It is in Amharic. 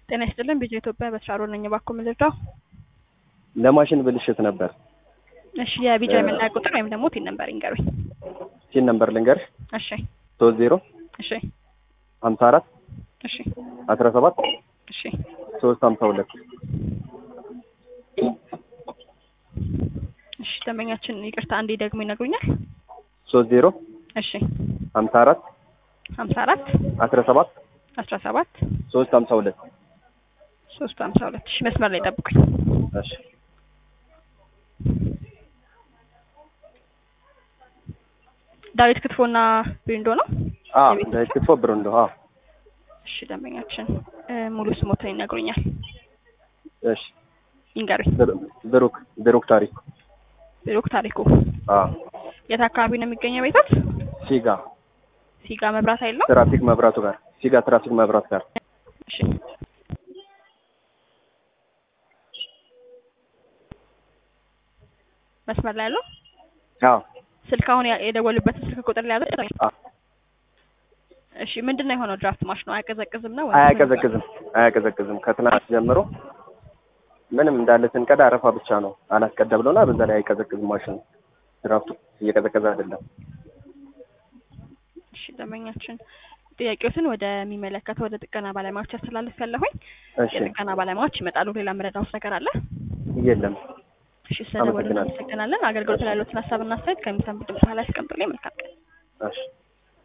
ጤና ይስጥልን ቢጂ ኢትዮጵያ በሻሮ ነኝ ባኮ ምልዳው ለማሽን ብልሽት ነበር። እሺ የቢጂ መለያ ቁጥር ወይም ደግሞ ቲን ነምበር ይንገሩኝ። ቲን ነምበር ልንገርሽ? እሺ 30 እሺ 54 እሺ 17 እሺ 352 እሺ ደንበኛችን ይቅርታ አንዴ ደግሞ ይነግሩኛል? 30 እሺ 54 54 17 17 352 352 እሺ መስመር ላይ ጠብቁኝ። እሺ ዳዊት ክትፎና ብሪንዶ ነው? ዳዊት ክትፎ ብሪንዶ። እሺ ደንበኛችን ሙሉ ስሞትን ይነግሩኛል? እሺ ይንገሩኝ። ብሩክ ታሪኩ። ብሩክ ታሪኩ። የት አካባቢ ነው የሚገኘው ቤቶት? ሲጋ መብራት አይደለም? ትራፊክ መብራቱ ጋር ሲጋ ትራፊክ መብራት ጋር። እሺ መስመር ላይ ያለው? ስልክ አሁን የደወሉበት ስልክ ቁጥር ላይ ያዘ? እሺ ምንድነው የሆነው? ድራፍት ማሽኑ አያቀዘቅዝም ነው? አያቀዘቅዝም ከትናንት ጀምሮ ምንም እንዳለ ስንቀዳ አረፋ ብቻ ነው አላስቀዳ ብሎና በዛ ላይ አይቀዘቅዝም ማሽኑ። ድራፍቱ እየቀዘቀዘ አይደለም። እሺ ደንበኛችን ጥያቄዎትን ወደሚመለከተው ወደ ጥገና ባለሙያዎች አስተላልፋለሁኝ። የጥገና ባለሙያዎች ይመጣሉ። ሌላ መረዳት ነገር አለ? የለም። እሺ ስለደወሉ እናመሰግናለን። አገልግሎት ላይ ያሉትን ሀሳብና አስተያየት ከሚሰሙት በኋላ ያስቀምጡልኝ። መልካም ቀን። እሺ